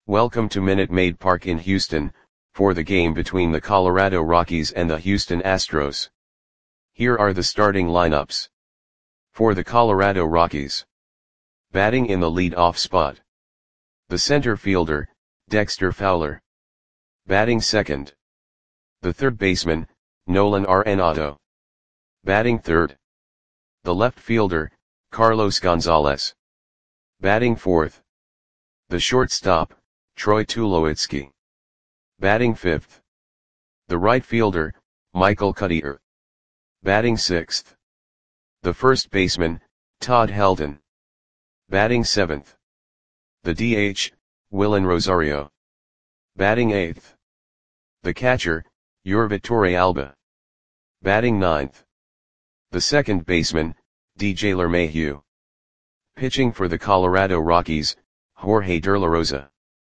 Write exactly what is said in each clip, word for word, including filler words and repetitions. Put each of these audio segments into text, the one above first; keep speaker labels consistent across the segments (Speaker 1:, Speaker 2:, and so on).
Speaker 1: Welcome to Minute Maid Park in Houston, for the game between the Colorado Rockies and the Houston Astros. Here are the starting lineups. For the Colorado Rockies. Batting in the lead-off spot. The center fielder, Dexter Fowler. Batting second. The third baseman, Nolan Arenado. Batting third. The left fielder, Carlos Gonzalez. Batting fourth. The shortstop, Troy Tulowitzki. Batting fifth. The right fielder, Michael Cuddyer. Batting sixth. The first baseman, Todd Helton. Batting seventh. The D H, Willen Rosario. Batting eighth. The catcher, Yorvitor Alba. Batting ninth. The second baseman, D J LeMahieu. Pitching for the Colorado Rockies, Jorge De La Rosa.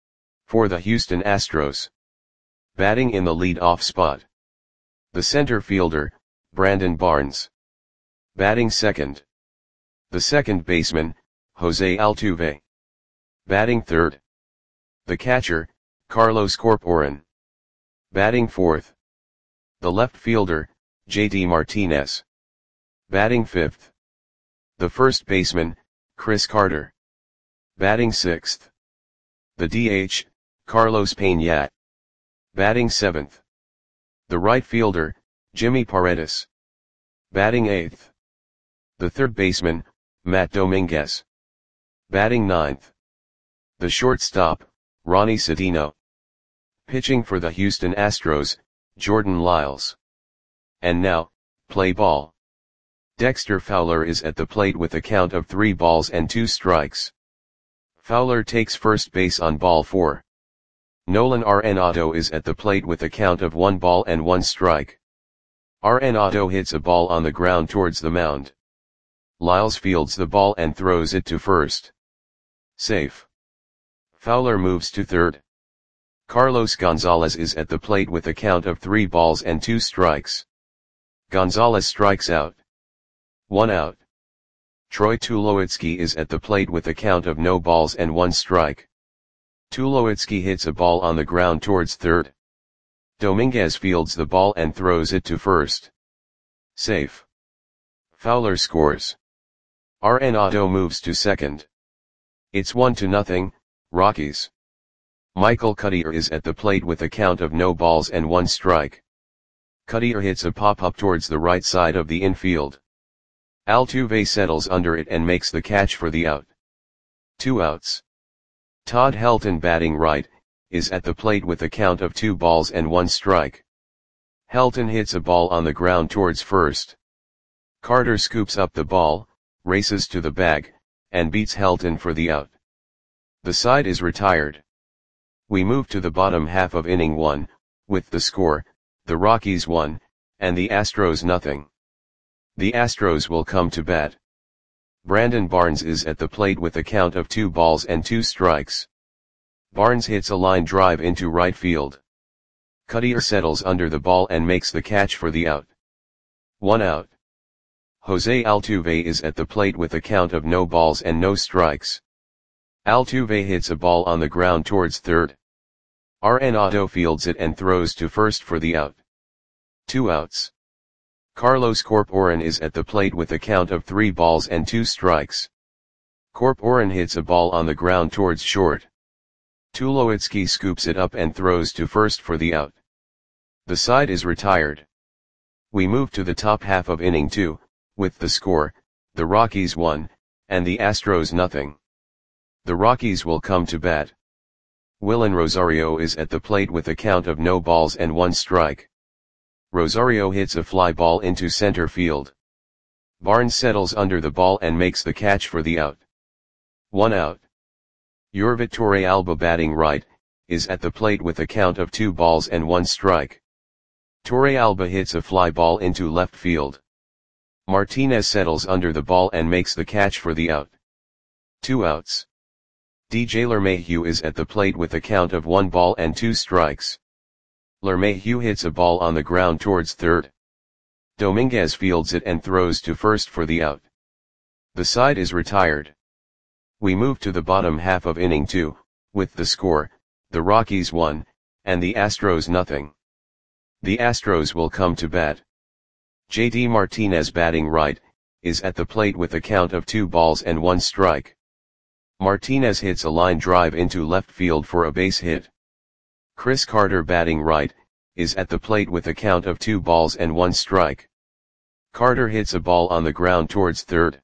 Speaker 1: For the Houston Astros. Batting in the lead-off spot. The center fielder, Brandon Barnes. Batting second. The second baseman, Jose Altuve. Batting third. The catcher, Carlos Corporan. Batting fourth. The left fielder, J D Martinez. Batting fifth. The first baseman, Chris Carter. Batting sixth. The D H, Carlos Peña. Batting seventh. The right fielder, Jimmy Paredes. Batting eighth. The third baseman, Matt Dominguez. Batting ninth. The shortstop, Ronnie Cedeno. Pitching for the Houston Astros, Jordan Lyles. And now, play ball. Dexter Fowler is at the plate with a count of three balls and two strikes. Fowler takes first base on ball four. Nolan Arenado is at the plate with a count of one ball and one strike. Arenado hits a ball on the ground towards the mound. Lyles fields the ball and throws it to first. Safe. Fowler moves to third. Carlos Gonzalez is at the plate with a count of three balls and two strikes. Gonzalez strikes out. One out. Troy Tulowitzki is at the plate with a count of no balls and one strike. Tulowitzki hits a ball on the ground towards third. Dominguez fields the ball and throws it to first. Safe. Fowler scores. Arenado moves to second. It's one to nothing, Rockies. Michael Cuddyer is at the plate with a count of no balls and one strike. Cuddyer hits a pop-up towards the right side of the infield. Altuve settles under it and makes the catch for the out. Two outs. Todd Helton, batting right, is at the plate with a count of two balls and one strike. Helton hits a ball on the ground towards first. Carter scoops up the ball, races to the bag, and beats Helton for the out. The side is retired. We move to the bottom half of inning one, with the score, the Rockies one, and the Astros nothing. The Astros will come to bat. Brandon Barnes is at the plate with a count of two balls and two strikes. Barnes hits a line drive into right field. Cuddyer settles under the ball and makes the catch for the out. One out. Jose Altuve is at the plate with a count of no balls and no strikes. Altuve hits a ball on the ground towards third. Arenado fields it and throws to first for the out. Two outs. Carlos Corporan is at the plate with a count of three balls and two strikes. Corporan hits a ball on the ground towards short. Tulowitzki scoops it up and throws to first for the out. The side is retired. We move to the top half of inning two, with the score, the Rockies one, and the Astros nothing. The Rockies will come to bat. Willen Rosario is at the plate with a count of no balls and one strike. Rosario hits a fly ball into center field. Barnes settles under the ball and makes the catch for the out. One out. Yorvitor Alba, batting right, is at the plate with a count of two balls and one strike. Torre Alba hits a fly ball into left field. Martinez settles under the ball and makes the catch for the out. Two outs. D J LeMahieu is at the plate with a count of one ball and two strikes. LeMahieu hits a ball on the ground towards third. Dominguez fields it and throws to first for the out. The side is retired. We move to the bottom half of inning two, with the score, the Rockies one, and the Astros nothing. The Astros will come to bat. J D Martinez batting right, is at the plate with a count of two balls and one strike. Martinez hits a line drive into left field for a base hit. Chris Carter batting right, is at the plate with a count of two balls and one strike. Carter hits a ball on the ground towards third.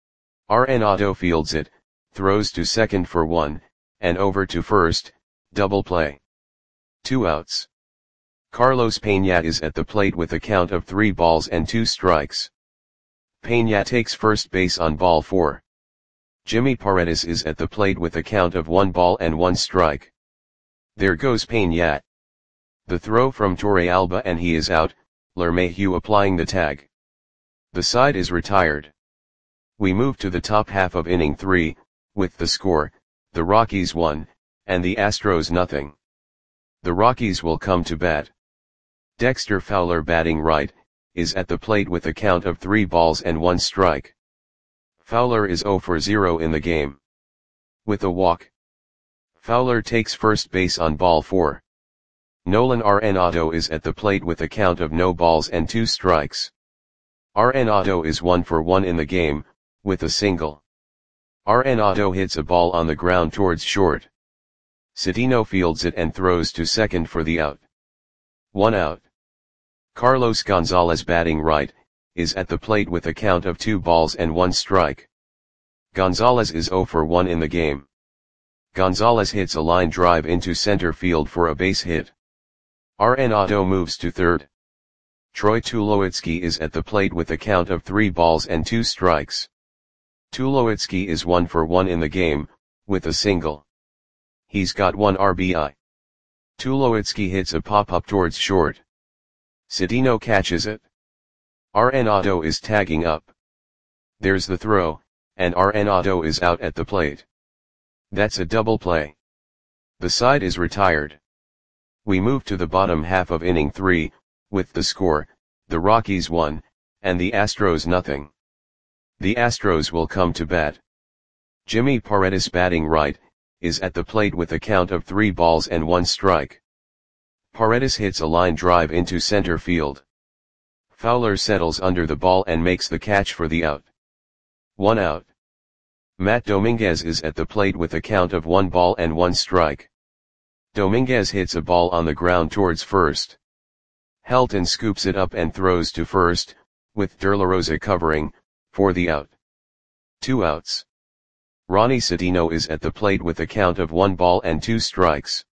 Speaker 1: Arenado fields it, throws to second for one, and over to first, double play. Two outs. Carlos Peña is at the plate with a count of three balls and two strikes. Peña takes first base on ball four. Jimmy Paredes is at the plate with a count of one ball and one strike. There goes Peña. The throw from Torrealba and he is out, LeMahieu applying the tag. The side is retired. We move to the top half of inning three, with the score, the Rockies one, and the Astros nothing. The Rockies will come to bat. Dexter Fowler batting right, is at the plate with a count of three balls and one strike. Fowler is zero for zero in the game. With a walk. Fowler takes first base on ball four. Nolan Arenado is at the plate with a count of no balls and two strikes. Arenado is one for one in the game, with a single. Arenado hits a ball on the ground towards short. Cedeno fields it and throws to second for the out. One out. Carlos Gonzalez batting right, is at the plate with a count of two balls and one strike. Gonzalez is zero for one in the game. Gonzalez hits a line drive into center field for a base hit. Arenado moves to third. Troy Tulowitzki is at the plate with a count of three balls and two strikes. Tulowitzki is one for one in the game, with a single. He's got one R B I. Tulowitzki hits a pop-up towards short. Cedeno catches it. Arenado is tagging up. There's the throw, and Arenado is out at the plate. That's a double play. The side is retired. We move to the bottom half of inning three, with the score, the Rockies one, and the Astros nothing. The Astros will come to bat. Jimmy Paredes batting right, is at the plate with a count of three balls and one strike. Paredes hits a line drive into center field. Fowler settles under the ball and makes the catch for the out. One out. Matt Dominguez is at the plate with a count of one ball and one strike. Dominguez hits a ball on the ground towards first. Helton scoops it up and throws to first, with De La Rosa covering, for the out. Two outs. Ronnie Cedeno is at the plate with a count of one ball and two strikes.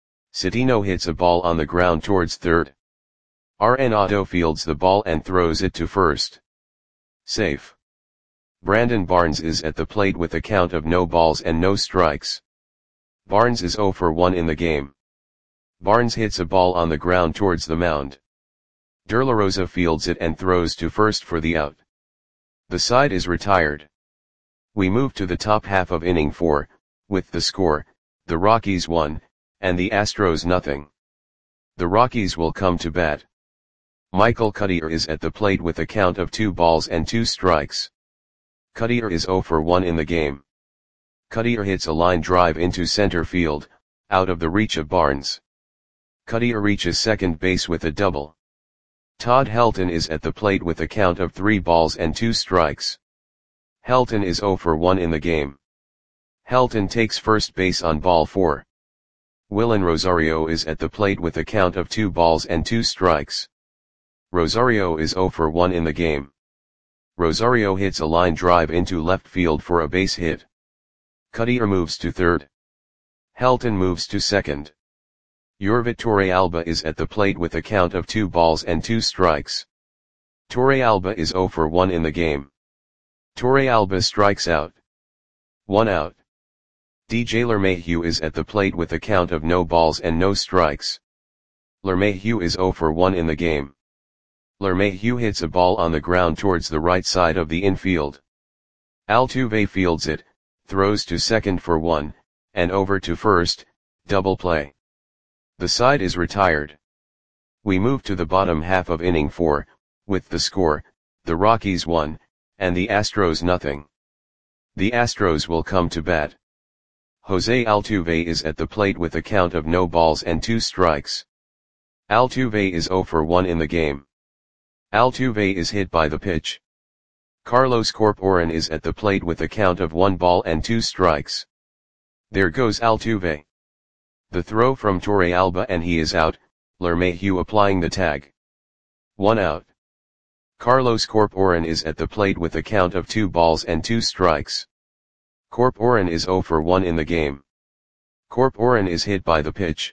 Speaker 1: Cedeno hits a ball on the ground towards third. Arenado fields the ball and throws it to first. Safe. Brandon Barnes is at the plate with a count of no balls and no strikes. Barnes is zero for one in the game. Barnes hits a ball on the ground towards the mound. De La Rosa fields it and throws to first for the out. The side is retired. We move to the top half of inning four, with the score, the Rockies one, and the Astros nothing. The Rockies will come to bat. Michael Cuddyer is at the plate with a count of two balls and two strikes. Cuddyer is zero for one in the game. Cuddyer hits a line drive into center field, out of the reach of Barnes. Cuddyer reaches second base with a double. Todd Helton is at the plate with a count of three balls and two strikes. Helton is zero for one in the game. Helton takes first base on ball four. Willen Rosario is at the plate with a count of two balls and two strikes. Rosario is zero for one in the game. Rosario hits a line drive into left field for a base hit. Cuddyer moves to third. Helton moves to second. Yorvit Torrealba is at the plate with a count of two balls and two strikes. Torrealba is zero for one in the game. Torrealba strikes out. One out. D J LeMahieu is at the plate with a count of no balls and no strikes. LeMahieu is zero for one in the game. LeMahieu hits a ball on the ground towards the right side of the infield. Altuve fields it, throws to second for one, and over to first, double play. The side is retired. We move to the bottom half of inning four, with the score, the Rockies one, and the Astros nothing. The Astros will come to bat. Jose Altuve is at the plate with a count of no balls and two strikes. Altuve is zero for one in the game. Altuve is hit by the pitch. Carlos Corporan is at the plate with a count of one ball and two strikes. There goes Altuve. The throw from Torrealba and he is out, LeMahieu applying the tag. One out. Carlos Corporan is at the plate with a count of two balls and two strikes. Corporan is zero for one in the game. Corporan is hit by the pitch.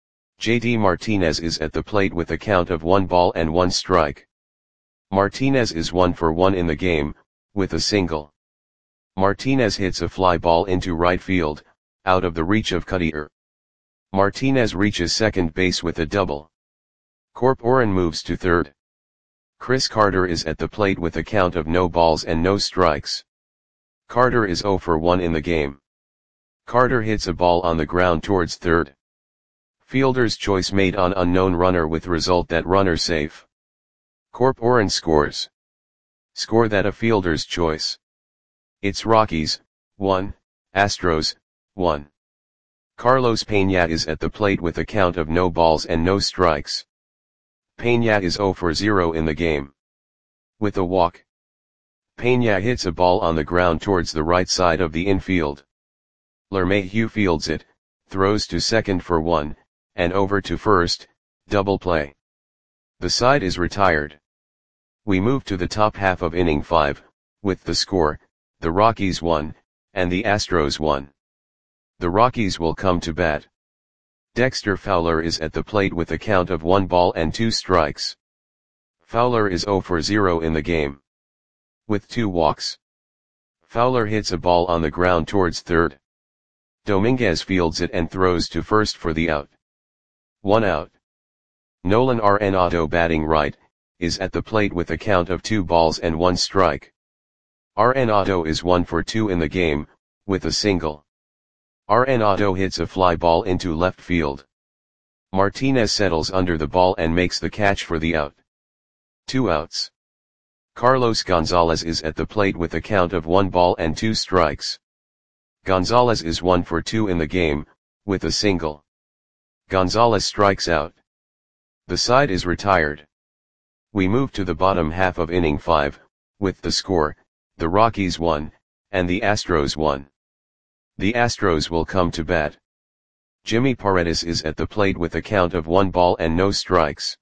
Speaker 1: J D Martinez is at the plate with a count of one ball and one strike. Martinez is one for one in the game, with a single. Martinez hits a fly ball into right field, out of the reach of Cutter. Martinez reaches second base with a double. Corporan moves to third. Chris Carter is at the plate with a count of no balls and no strikes. Carter is zero for one in the game. Carter hits a ball on the ground towards third. Fielder's choice made on unknown runner with result that runner safe. Corporan scores. Score that a fielder's choice. It's Rockies, one, Astros, one. Carlos Peña is at the plate with a count of no balls and no strikes. Peña is zero for zero in the game. With a walk. Peña hits a ball on the ground towards the right side of the infield. LeMahieu fields it, throws to second for one, and over to first, double play. The side is retired. We move to the top half of inning five, with the score, the Rockies one, and the Astros one. The Rockies will come to bat. Dexter Fowler is at the plate with a count of one ball and two strikes. Fowler is zero for zero in the game. With two walks. Fowler hits a ball on the ground towards third. Dominguez fields it and throws to first for the out. One out. Nolan Arenado batting right, is at the plate with a count of two balls and one strike. Arenado is one for two in the game, with a single. Arenado hits a fly ball into left field. Martinez settles under the ball and makes the catch for the out. Two outs. Carlos Gonzalez is at the plate with a count of one ball and two strikes. Gonzalez is one for two in the game, with a single. Gonzalez strikes out. The side is retired. We move to the bottom half of inning five, with the score, the Rockies one, and the Astros one. The Astros will come to bat. Jimmy Paredes is at the plate with a count of one ball and no strikes.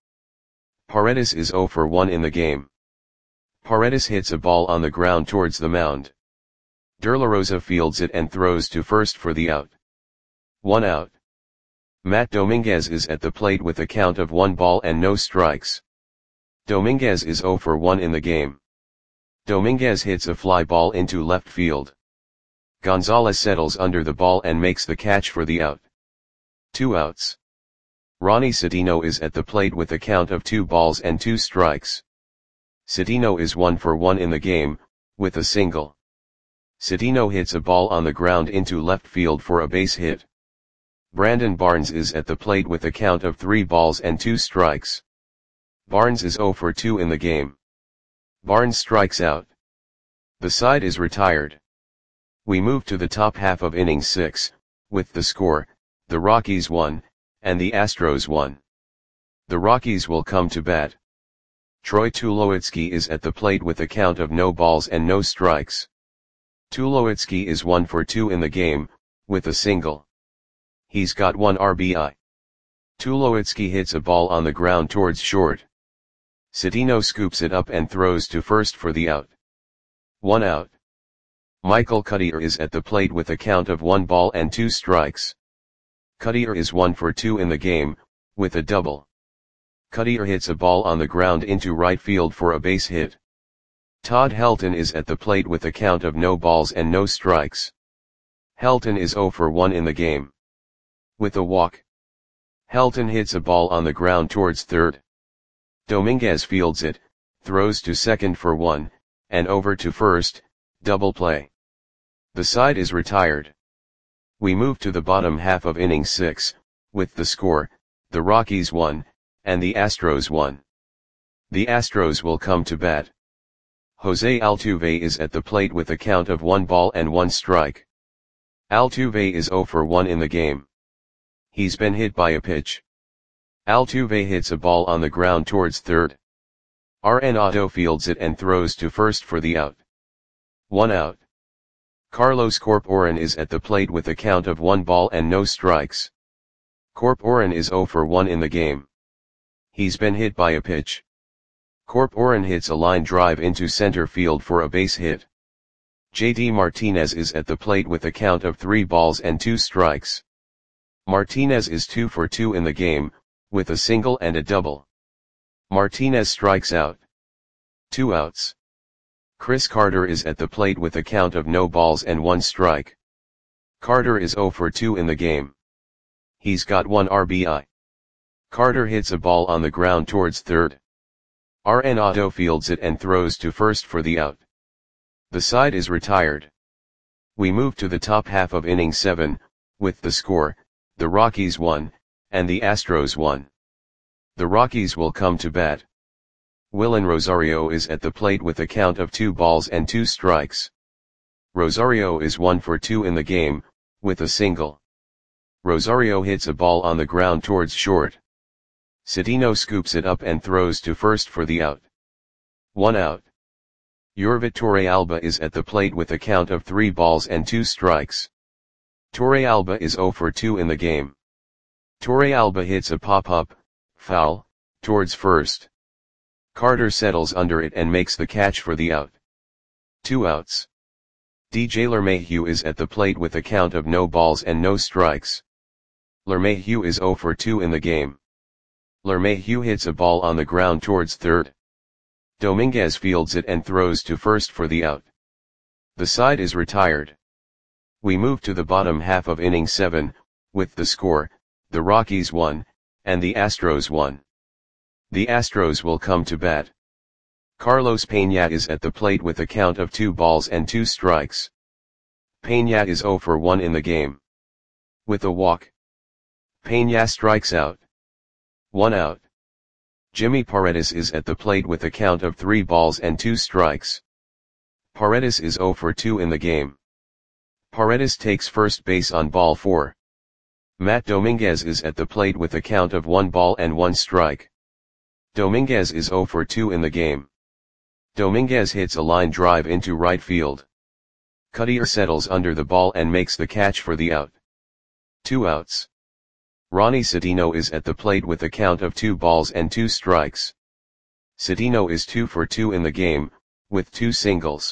Speaker 1: Paredes is zero for one in the game. Paredes hits a ball on the ground towards the mound. De La Rosa fields it and throws to first for the out. One out. Matt Dominguez is at the plate with a count of one ball and no strikes. Dominguez is zero for one in the game. Dominguez hits a fly ball into left field. Gonzalez settles under the ball and makes the catch for the out. Two outs. Ronnie Cedeno is at the plate with a count of two balls and two strikes. Cedeno is one for one in the game, with a single. Cedeno hits a ball on the ground into left field for a base hit. Brandon Barnes is at the plate with a count of three balls and two strikes. Barnes is zero for two in the game. Barnes strikes out. The side is retired. We move to the top half of inning six, with the score, the Rockies one, and the Astros one. The Rockies will come to bat. Troy Tulowitzki is at the plate with a count of no balls and no strikes. Tulowitzki is one for two in the game, with a single. He's got one R B I. Tulowitzki hits a ball on the ground towards short. Cedeno scoops it up and throws to first for the out. One out. Michael Cutter is at the plate with a count of one ball and two strikes. Cutter is one for two in the game, with a double. Cutter hits a ball on the ground into right field for a base hit. Todd Helton is at the plate with a count of no balls and no strikes. Helton is zero for one in the game. With a walk. Helton hits a ball on the ground towards third. Dominguez fields it, throws to second for one, and over to first, double play. The side is retired. We move to the bottom half of inning six, with the score, the Rockies one, and the Astros one. The Astros will come to bat. Jose Altuve is at the plate with a count of one ball and one strike. Altuve is zero for one in the game. He's been hit by a pitch. Altuve hits a ball on the ground towards third. Arenado fields it and throws to first for the out. One out. Carlos Corporan is at the plate with a count of one ball and no strikes. Corporan is zero for one in the game. He's been hit by a pitch. Corporan hits a line drive into center field for a base hit. J D Martinez is at the plate with a count of three balls and two strikes. Martinez is two for two in the game, with a single and a double. Martinez strikes out. Two outs. Chris Carter is at the plate with a count of no balls and one strike. Carter is zero for two in the game. He's got one R B I. Carter hits a ball on the ground towards third. Arenado fields it and throws to first for the out. The side is retired. We move to the top half of inning seven, with the score, the Rockies won, and the Astros won. The Rockies will come to bat. Willen Rosario is at the plate with a count of two balls and two strikes. Rosario is one for two in the game, with a single. Rosario hits a ball on the ground towards short. Cedeno scoops it up and throws to first for the out. One out. Yorvit Torrealba is at the plate with a count of three balls and two strikes. Torrealba is zero for two in the game. Torrealba hits a pop-up, foul, towards first. Carter settles under it and makes the catch for the out. Two outs. D J LeMahieu is at the plate with a count of no balls and no strikes. LeMahieu is zero for two in the game. LeMahieu hits a ball on the ground towards third. Dominguez fields it and throws to first for the out. The side is retired. We move to the bottom half of inning seven, with the score, the Rockies won, and the Astros won. The Astros will come to bat. Carlos Peña is at the plate with a count of two balls and two strikes. Peña is zero for one in the game. With a walk. Peña strikes out. One out. Jimmy Paredes is at the plate with a count of three balls and two strikes. Paredes is zero for two in the game. Paredes takes first base on ball four. Matt Dominguez is at the plate with a count of one ball and one strike. Dominguez is zero for two in the game. Dominguez hits a line drive into right field. Cutter settles under the ball and makes the catch for the out. Two outs. Ronnie Cedeno is at the plate with a count of two balls and two strikes. Cedeno is two for two in the game, with two singles.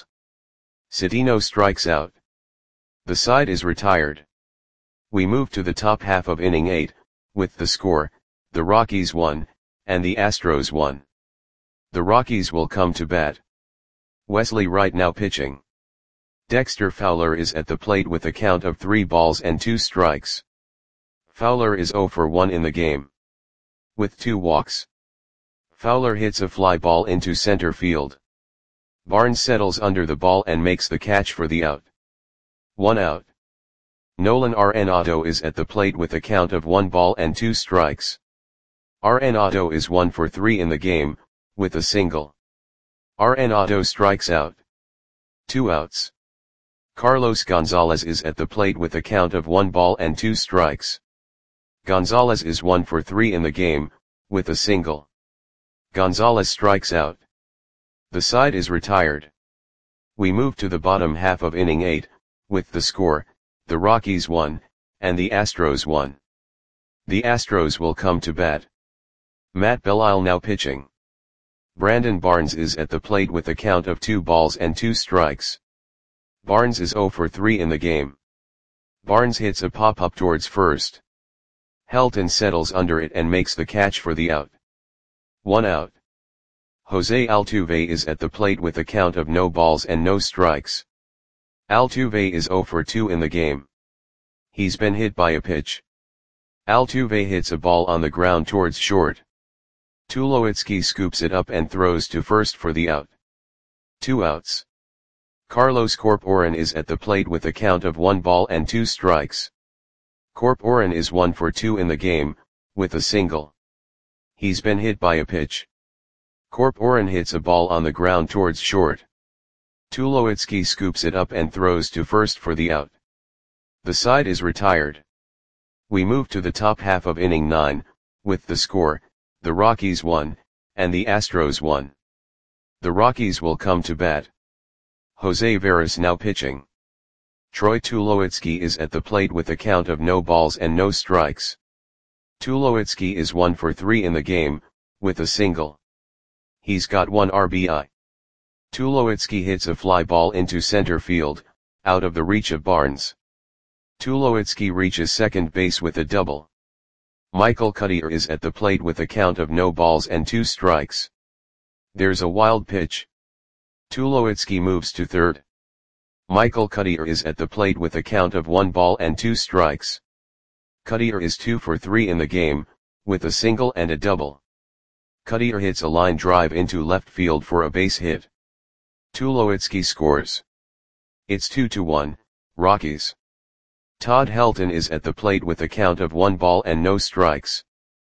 Speaker 1: Cedeno strikes out. The side is retired. We move to the top half of inning eight, with the score, the Rockies won, and the Astros won. The Rockies will come to bat. Wesley Wright now pitching. Dexter Fowler is at the plate with a count of three balls and two strikes. Fowler is zero for one in the game. With two walks. Fowler hits a fly ball into center field. Barnes settles under the ball and makes the catch for the out. One out. Nolan Arenado is at the plate with a count of one ball and two strikes. Arenado is one for three in the game, with a single. Arenado strikes out. Two outs. Carlos Gonzalez is at the plate with a count of one ball and two strikes. Gonzalez is one for three in the game, with a single. Gonzalez strikes out. The side is retired. We move to the bottom half of inning eight, with the score, the Rockies won, and the Astros won. The Astros will come to bat. Matt Belisle now pitching. Brandon Barnes is at the plate with a count of two balls and two strikes. Barnes is zero for three in the game. Barnes hits a pop-up towards first. Helton settles under it and makes the catch for the out. One out. Jose Altuve is at the plate with a count of no balls and no strikes. Altuve is zero for two in the game. He's been hit by a pitch. Altuve hits a ball on the ground towards short. Tulowitzki scoops it up and throws to first for the out. Two outs. Carlos Corporan is at the plate with a count of one ball and two strikes. Corporan is one for two in the game, with a single. He's been hit by a pitch. Corporan hits a ball on the ground towards short. Tulowitzki scoops it up and throws to first for the out. The side is retired. We move to the top half of inning nine, with the score, the Rockies one, and the Astros one. The Rockies will come to bat. Jose Veras now pitching. Troy Tulowitzki is at the plate with a count of no balls and no strikes. Tulowitzki is one for three in the game, with a single. He's got one R B I. Tulowitzki hits a fly ball into center field, out of the reach of Barnes. Tulowitzki reaches second base with a double. Michael Cuddyer is at the plate with a count of no balls and two strikes. There's a wild pitch. Tulowitzki moves to third. Michael Cuddyer is at the plate with a count of one ball and two strikes. Cuddyer is two for three in the game, with a single and a double. Cuddyer hits a line drive into left field for a base hit. Tulowitzki scores. It's two to one, Rockies. Todd Helton is at the plate with a count of one ball and no strikes.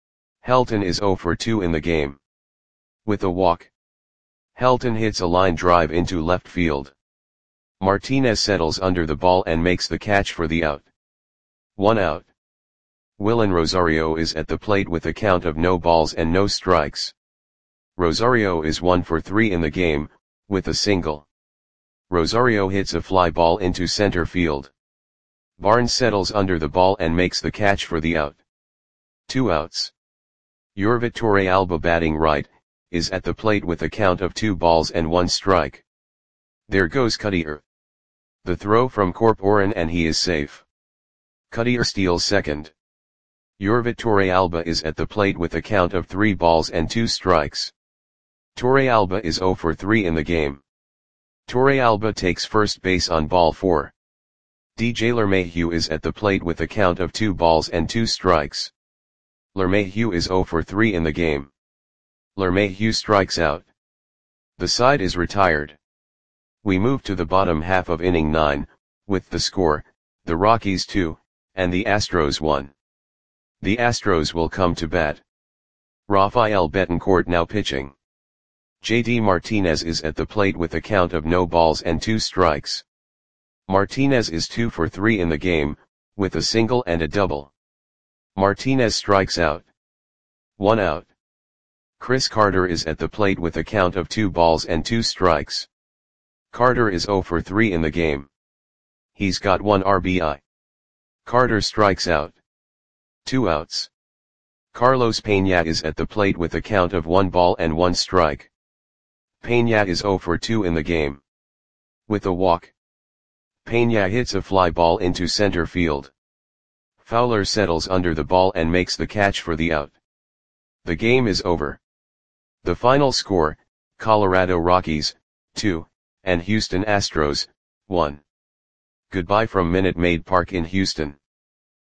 Speaker 1: Helton is zero for two in the game. With a walk. Helton hits a line drive into left field. Martinez settles under the ball and makes the catch for the out. One out. Willen Rosario is at the plate with a count of no balls and no strikes. Rosario is one for three in the game, with a single. Rosario hits a fly ball into center field. Barnes settles under the ball and makes the catch for the out. Two outs. Yorvit Torrealba, batting right, is at the plate with a count of two balls and one strike. There goes Cuddyer. The throw from Corporan and he is safe. Cuddyer steals second. Yorvit Torrealba is at the plate with a count of three balls and two strikes. Torrealba is zero for three in the game. Torrealba takes first base on ball four. D J LeMahieu is at the plate with a count of two balls and two strikes. LeMahieu is zero for three in the game. LeMahieu strikes out. The side is retired. We move to the bottom half of inning nine, with the score, the Rockies two, and the Astros one. The Astros will come to bat. Rafael Betancourt now pitching. J D Martinez is at the plate with a count of no balls and two strikes. Martinez is two for three in the game, with a single and a double. Martinez strikes out. One out. Chris Carter is at the plate with a count of two balls and two strikes. Carter is zero for three in the game. He's got one R B I. Carter strikes out. Two outs. Carlos Peña is at the plate with a count of one ball and one strike. Peña is zero for two in the game. With a walk. Peña hits a fly ball into center field. Fowler settles under the ball and makes the catch for the out. The game is over. The final score, Colorado Rockies, two, and Houston Astros, one. Goodbye from Minute Maid Park in Houston.